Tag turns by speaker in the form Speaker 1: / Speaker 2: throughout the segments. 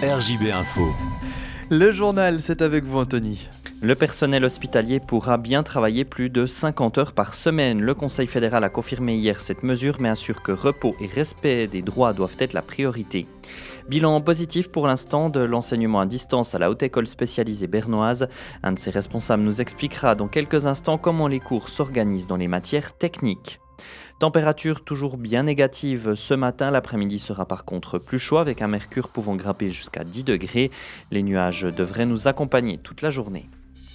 Speaker 1: RJB Info.
Speaker 2: Le journal, c'est avec vous Anthony.
Speaker 3: Le personnel hospitalier pourra bien travailler plus de 50 heures par semaine. Le Conseil fédéral a confirmé hier cette mesure, mais assure que repos et respect des droits doivent être la priorité. Bilan positif pour l'instant de l'enseignement à distance à la Haute École spécialisée bernoise. Un de ses responsables nous expliquera dans quelques instants comment les cours s'organisent dans les matières techniques. Température toujours bien négative ce matin, l'après-midi sera par contre plus chaud avec un mercure pouvant grimper jusqu'à 10 degrés. Les nuages devraient nous accompagner toute la journée.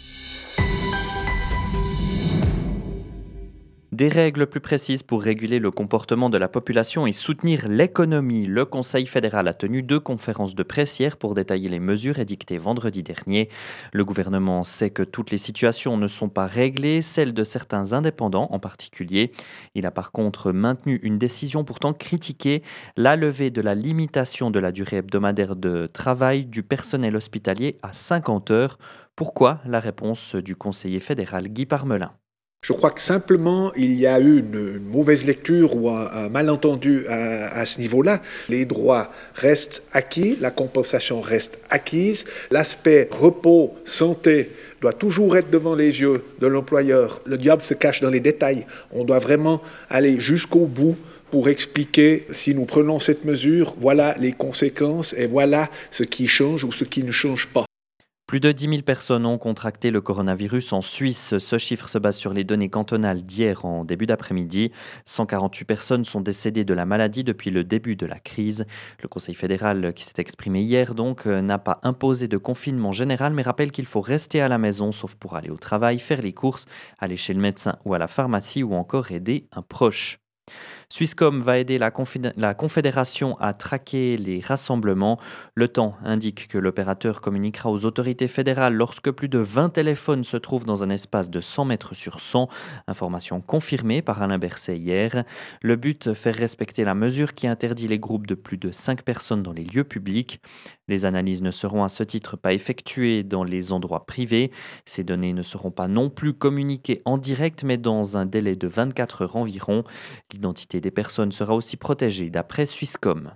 Speaker 3: Des règles plus précises pour réguler le comportement de la population et soutenir l'économie. Le Conseil fédéral a tenu 2 conférences de presse hier pour détailler les mesures édictées vendredi dernier. Le gouvernement sait que toutes les situations ne sont pas réglées, celles de certains indépendants en particulier. Il a par contre maintenu une décision pourtant critiquée, la levée de la limitation de la durée hebdomadaire de travail du personnel hospitalier à 50 heures. Pourquoi ? La réponse du conseiller fédéral Guy Parmelin.
Speaker 4: Je crois que simplement, il y a eu une mauvaise lecture ou un malentendu à ce niveau-là. Les droits restent acquis, la compensation reste acquise. L'aspect repos, santé doit toujours être devant les yeux de l'employeur. Le diable se cache dans les détails. On doit vraiment aller jusqu'au bout pour expliquer, si nous prenons cette mesure, voilà les conséquences et voilà ce qui change ou ce qui ne change pas.
Speaker 3: Plus de 10 000 personnes ont contracté le coronavirus en Suisse. Ce chiffre se base sur les données cantonales d'hier en début d'après-midi. 148 personnes sont décédées de la maladie depuis le début de la crise. Le Conseil fédéral, qui s'est exprimé hier, n'a pas imposé de confinement général, mais rappelle qu'il faut rester à la maison, sauf pour aller au travail, faire les courses, aller chez le médecin ou à la pharmacie ou encore aider un proche. Swisscom va aider la Confédération à traquer les rassemblements. Le Temps indique que l'opérateur communiquera aux autorités fédérales lorsque plus de 20 téléphones se trouvent dans un espace de 100 mètres sur 100. Information confirmée par Alain Berset hier. Le but, faire respecter la mesure qui interdit les groupes de plus de 5 personnes dans les lieux publics. Les analyses ne seront à ce titre pas effectuées dans les endroits privés. Ces données ne seront pas non plus communiquées en direct, mais dans un délai de 24 heures environ. L'identité des personnes sera aussi protégée d'après Swisscom.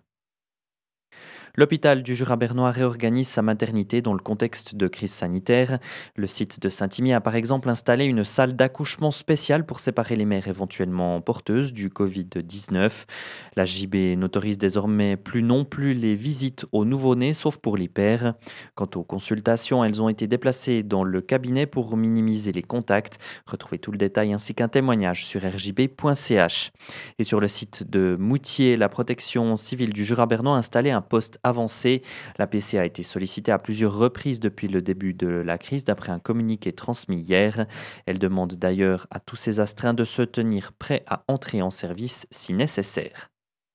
Speaker 3: L'hôpital du Jura bernois réorganise sa maternité dans le contexte de crise sanitaire. Le site de Saint-Imier a par exemple installé une salle d'accouchement spéciale pour séparer les mères éventuellement porteuses du Covid-19. La JB n'autorise désormais plus non plus les visites aux nouveau-nés, sauf pour les pères. Quant aux consultations, elles ont été déplacées dans le cabinet pour minimiser les contacts. Retrouvez tout le détail ainsi qu'un témoignage sur rjb.ch. Et sur le site de Moutier, la protection civile du Jura bernois a installé un poste avancé. La PC a été sollicitée à plusieurs reprises depuis le début de la crise, d'après un communiqué transmis hier. Elle demande d'ailleurs à tous ses astreints de se tenir prêts à entrer en service si nécessaire.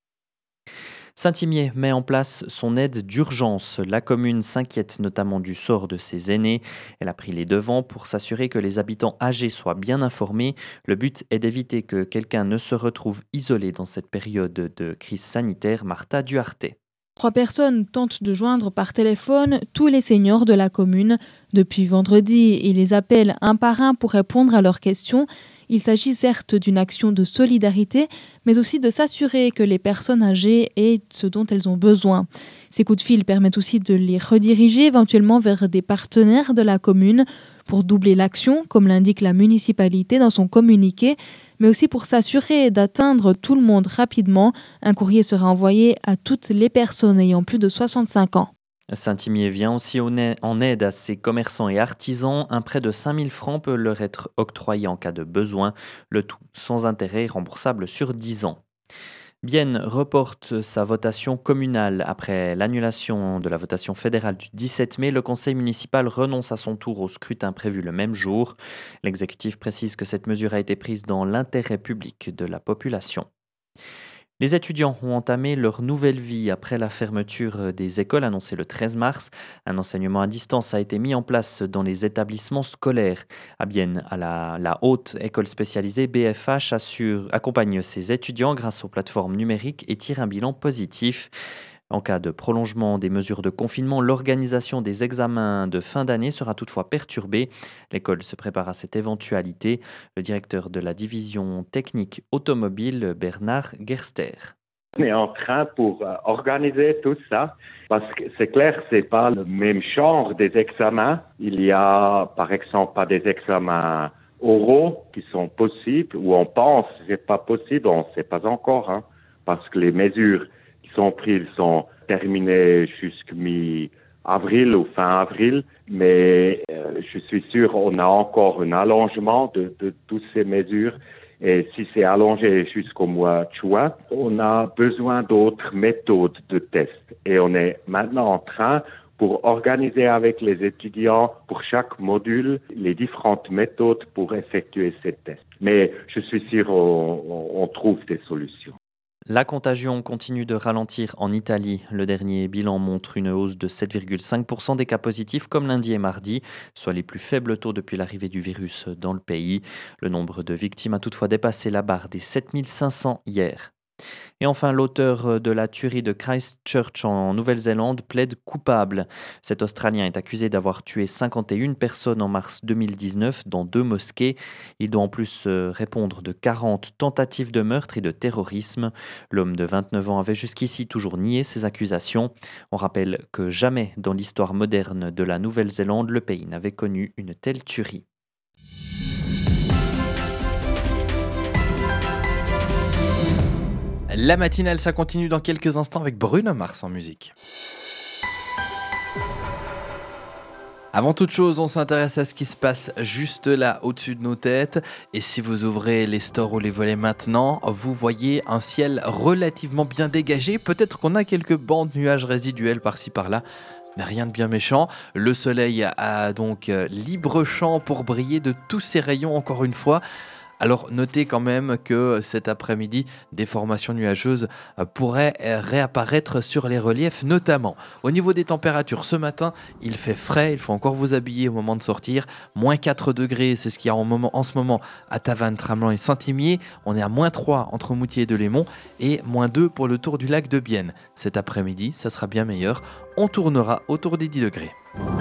Speaker 3: Saint-Imier met en place son aide d'urgence. La commune s'inquiète notamment du sort de ses aînés. Elle a pris les devants pour s'assurer que les habitants âgés soient bien informés. Le but est d'éviter que quelqu'un ne se retrouve isolé dans cette période de crise sanitaire. Martha Duarte.
Speaker 5: 3 personnes tentent de joindre par téléphone tous les seniors de la commune. Depuis vendredi, ils les appellent un par un pour répondre à leurs questions. Il s'agit certes d'une action de solidarité, mais aussi de s'assurer que les personnes âgées aient ce dont elles ont besoin. Ces coups de fil permettent aussi de les rediriger éventuellement vers des partenaires de la commune pour doubler l'action, comme l'indique la municipalité dans son communiqué, mais aussi pour s'assurer d'atteindre tout le monde rapidement. Un courrier sera envoyé à toutes les personnes ayant plus de 65 ans.
Speaker 3: Saint-Imier vient aussi en aide à ses commerçants et artisans. Un prêt de 5 000 francs peut leur être octroyé en cas de besoin, le tout sans intérêt remboursable sur 10 ans. Bienne reporte sa votation communale. Après l'annulation de la votation fédérale du 17 mai, le conseil municipal renonce à son tour au scrutin prévu le même jour. L'exécutif précise que cette mesure a été prise dans l'intérêt public de la population. Les étudiants ont entamé leur nouvelle vie après la fermeture des écoles annoncée le 13 mars. Un enseignement à distance a été mis en place dans les établissements scolaires. À Bienne, la haute école spécialisée BFH accompagne ses étudiants grâce aux plateformes numériques et tire un bilan positif. En cas de prolongement des mesures de confinement, l'organisation des examens de fin d'année sera toutefois perturbée. L'école se prépare à cette éventualité. Le directeur de la division technique automobile, Bernard Gerster.
Speaker 1: On est en train pour organiser tout ça, parce que c'est clair, c'est pas le même genre des examens. Il y a, par exemple, pas des examens oraux qui sont possibles, ou on pense que c'est pas possible, on ne sait pas encore, parce que les mesures qui sont prises sont terminées jusqu'à mi-avril ou fin avril, mais je suis sûr qu'on a encore un allongement de toutes ces mesures. Et si c'est allongé jusqu'au mois de juin, on a besoin d'autres méthodes de test. Et on est maintenant en train pour organiser avec les étudiants pour chaque module les différentes méthodes pour effectuer ces tests. Mais je suis sûr on trouve des solutions.
Speaker 3: La contagion continue de ralentir en Italie. Le dernier bilan montre une hausse de 7,5% des cas positifs comme lundi et mardi, soit les plus faibles taux depuis l'arrivée du virus dans le pays. Le nombre de victimes a toutefois dépassé la barre des 7500 hier. Et enfin, l'auteur de la tuerie de Christchurch en Nouvelle-Zélande plaide coupable. Cet Australien est accusé d'avoir tué 51 personnes en mars 2019 dans 2 mosquées. Il doit en plus répondre de 40 tentatives de meurtre et de terrorisme. L'homme de 29 ans avait jusqu'ici toujours nié ces accusations. On rappelle que jamais dans l'histoire moderne de la Nouvelle-Zélande, le pays n'avait connu une telle tuerie.
Speaker 2: La matinale, ça continue dans quelques instants avec Bruno Mars en musique. Avant toute chose, on s'intéresse à ce qui se passe juste là, au-dessus de nos têtes. Et si vous ouvrez les stores ou les volets maintenant, vous voyez un ciel relativement bien dégagé. Peut-être qu'on a quelques bancs de nuages résiduels par-ci par-là, mais rien de bien méchant. Le soleil a donc libre champ pour briller de tous ses rayons encore une fois. Alors notez quand même que cet après-midi, des formations nuageuses pourraient réapparaître sur les reliefs notamment. Au niveau des températures, ce matin, il fait frais, il faut encore vous habiller au moment de sortir. Moins 4 degrés, c'est ce qu'il y a en ce moment à Tavannes, Tramelan et Saint-Imier. On est à moins 3 entre Moutier et Delémont et moins 2 pour le tour du lac de Bienne. Cet après-midi, ça sera bien meilleur. On tournera autour des 10 degrés.